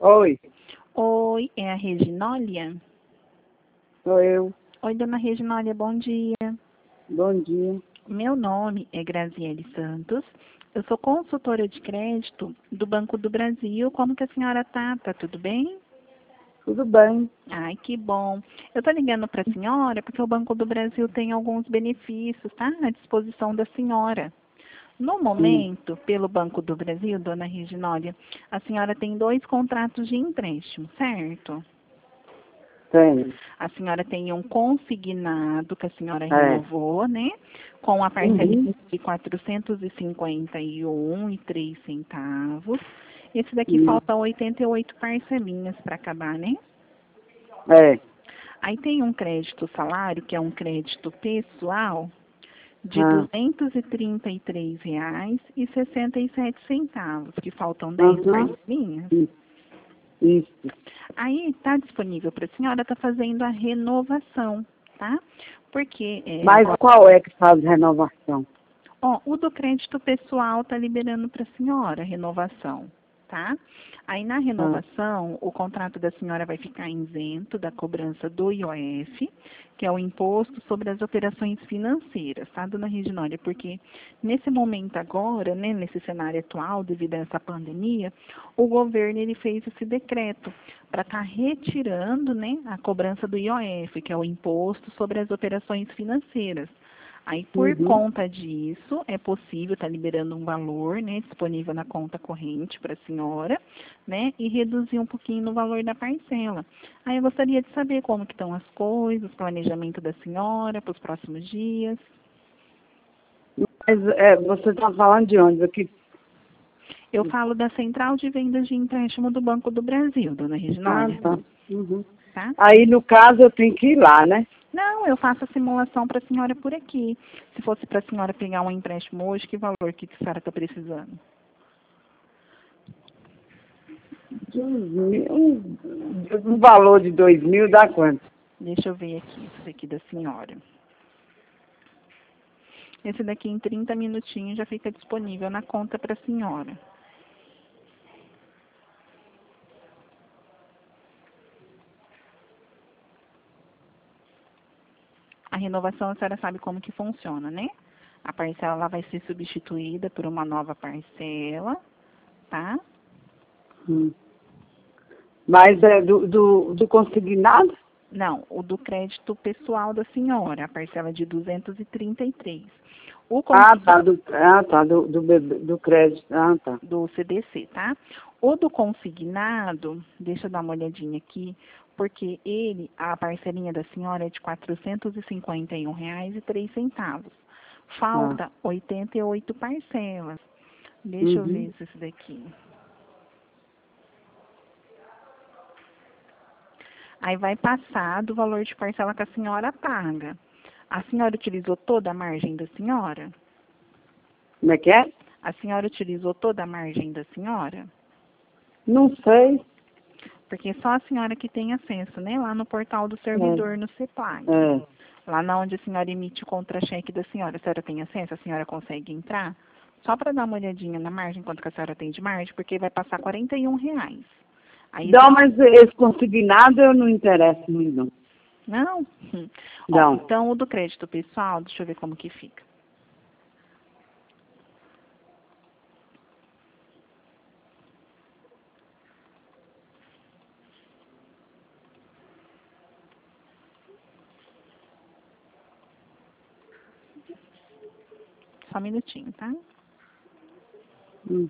Oi, Oi, é a Reginólia? sou eu. Oi, dona Reginólia, bom dia. Bom dia. Meu nome é Graziele Santos. Eu sou consultora de crédito do Banco do Brasil. Como que a senhora tá? Tá tudo bem? Tudo bem? Ai, que bom. Eu tô ligando para a senhora porque o Banco do Brasil tem alguns benefícios, tá? À disposição da senhora. No Sim, momento, pelo Banco do Brasil, dona Reginólia, a senhora tem 2 contratos de empréstimo, certo? tenho. A senhora tem um consignado que a senhora É. renovou, né? Com a parcela Uhum. de R$ 451,03. Esse daqui Uhum. faltam 88 parcelinhas para acabar, né? É. Aí tem um crédito salário, que é um crédito pessoal, de R$ Ah. 233,67, que faltam 10 Uhum. parcelinhas. Isso. Aí está disponível para a senhora estar fazendo a renovação, tá? Porque Mas agora, qual é que faz renovação? ó, o do crédito pessoal está liberando para a senhora a renovação, tá? Aí na Ah. renovação, o contrato da senhora vai ficar isento da cobrança do IOF, que é o Imposto sobre as Operações Financeiras, tá, dona Reginória? Porque nesse momento agora, né, nesse cenário atual, devido a essa pandemia, o governo ele fez esse decreto para estar retirando, né, a cobrança do IOF, que é o Imposto sobre as Operações Financeiras. Aí, por Uhum. conta disso, é possível estar liberando um valor, né, disponível na conta corrente para a senhora, né, e reduzir um pouquinho no valor da parcela. Aí eu gostaria de saber como que estão as coisas, o planejamento da senhora para os próximos dias. Mas você está falando de onde? Aqui? Eu falo da Central de Vendas de Empréstimo do Banco do Brasil, dona Ah, Reginólia, tá. Uhum. tá? Aí, no caso, eu tenho que ir lá, né? Não, eu faço a simulação para a senhora por aqui. Se fosse para a senhora pegar um empréstimo hoje, que valor que a senhora está precisando? 2.000, um valor de 2.000 dá quanto? Deixa eu ver aqui, isso daqui da senhora. Esse daqui em 30 minutinhos já fica disponível na conta para a senhora. A renovação a senhora sabe como que funciona, né? A parcela ela vai ser substituída por uma nova parcela, tá? Hum. Mas é do consignado? Não, o do crédito pessoal da senhora, a parcela de 233. O Ah, tá, consignado do crédito. Ah, tá. do CDC, tá? O do consignado, deixa eu dar uma olhadinha aqui, porque ele, a parcelinha da senhora é de R$ 451,03. Ah. Falta 88 parcelas. Deixa eu Uhum. ver se esse daqui. Aí vai passar do valor de parcela que a senhora paga. A senhora utilizou toda a margem da senhora? Como é que é? A senhora utilizou toda a margem da senhora? Não sei. Porque só a senhora que tem acesso, né? Lá no portal do É, servidor, no CEPAG. é. Lá na onde a senhora emite o contra-cheque da senhora. A senhora tem acesso? A senhora consegue entrar? Só para dar uma olhadinha na margem, quanto que a senhora tem de margem, porque vai passar R$ 41. Aí Não, mas esse consignado eu não interesso muito, não. Não? Ó, Não. então o do crédito pessoal, deixa eu ver como que fica. Só um minutinho, tá? Hum.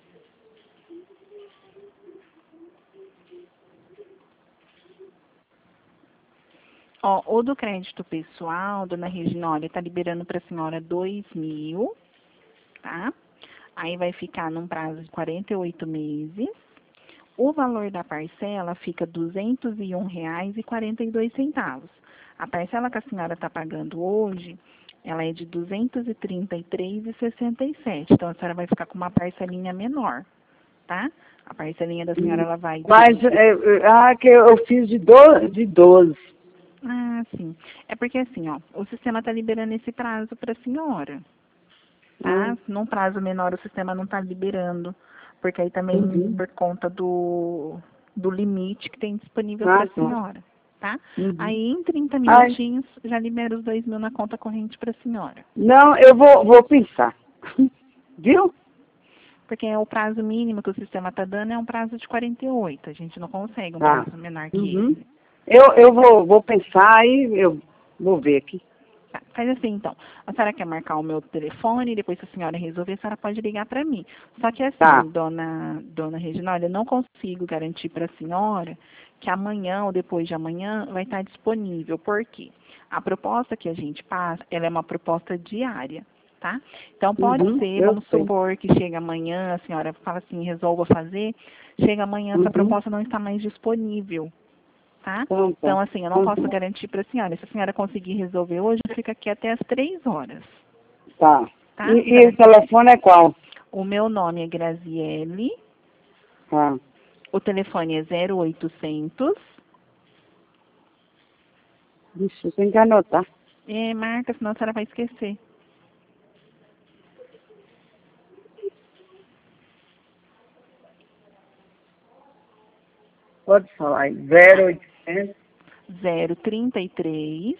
Ó, o do crédito pessoal, dona Reginólia, tá liberando para a senhora 2.000, tá? Aí vai ficar num prazo de 48 meses. O valor da parcela fica R$ 201,42. A parcela que a senhora está pagando hoje, ela é de R$ 233,67. Então, a senhora vai ficar com uma parcelinha menor, tá? A parcelinha da senhora, ela vai Mas, que eu fiz de 12. Ah, sim. É porque assim, ó, o sistema está liberando esse prazo para a senhora, tá? Ah, Num prazo menor o sistema não está liberando, porque aí também uhum. por conta do do limite que tem disponível Ah, para a tá. senhora, tá? Uhum. Aí, em 30 Ai, minutinhos, já libera os 2.000 na conta corrente para a senhora. não, eu vou pensar. Viu? Porque o prazo mínimo que o sistema está dando é um prazo de 48. A gente não consegue um Tá. prazo menor que Uhum. esse. Eu vou pensar e eu vou ver aqui. Tá, faz assim, então. A senhora quer marcar o meu telefone, depois se a senhora resolver, a senhora pode ligar para mim. Só que assim, Tá. dona Reginalda, eu não consigo garantir para a senhora que amanhã ou depois de amanhã vai estar disponível. Por quê? A proposta que a gente passa, ela é uma proposta diária, tá? Então pode Uhum. ser, Eu vamos sei. supor que chega amanhã, a senhora fala assim, resolva fazer, chega amanhã, essa Uhum. proposta não está mais disponível. Tá? Então, Então, tá. assim, eu não posso Uhum. garantir para a senhora. Se a senhora conseguir resolver hoje, fica aqui até as 3 horas, Tá. tá? E o telefone é qual? O meu nome é Graziele, Tá. o telefone é 0800, Ixi, tem que anotar. marca, senão a senhora vai esquecer. Pode falar aí. 0800 033,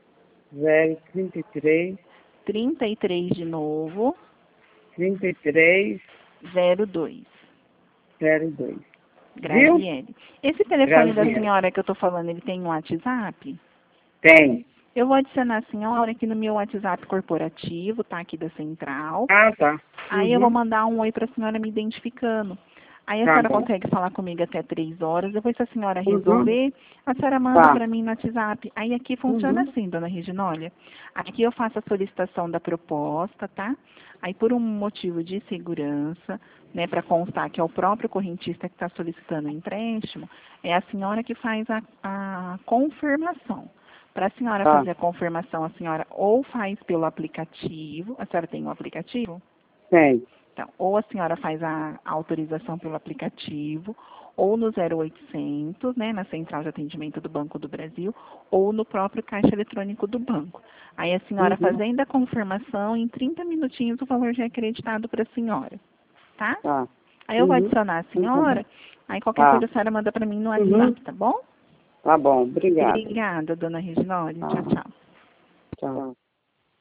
033 33 de novo, 33 02. 02. Viu? Graziele. Esse telefone da Graziele. senhora que eu estou falando, ele tem um WhatsApp? Tem. Eu vou adicionar a senhora aqui no meu WhatsApp corporativo, tá? Aqui da central. Ah, tá. Aí eu vou Uhum. mandar um oi para a senhora me identificando. Aí a Tá senhora bom. consegue falar comigo até 3 horas. Depois, se a senhora Uhum. resolver, a senhora manda Tá. para mim no WhatsApp. Aí aqui funciona Uhum. assim, dona Reginólia. Aqui eu faço a solicitação da proposta, tá? Aí por um motivo de segurança, né, para constar que é o próprio correntista que está solicitando o empréstimo, é a senhora que faz a confirmação. Para a senhora Tá. fazer a confirmação, a senhora ou faz pelo aplicativo. A senhora tem um aplicativo? Tem. Então, ou a senhora faz a autorização pelo aplicativo, ou no 0800, né, na Central de Atendimento do Banco do Brasil, ou no próprio caixa eletrônico do banco. Aí a senhora Uhum. fazendo a confirmação, em 30 minutinhos o valor já é acreditado para a senhora, tá? Tá. Aí eu vou Uhum. adicionar a Uhum. senhora, aí qualquer Tá. coisa a senhora manda para mim no Uhum. WhatsApp, tá bom? Tá bom. Obrigado. Obrigada, dona Reginaldi. Tá. Tchau, tchau. Tchau.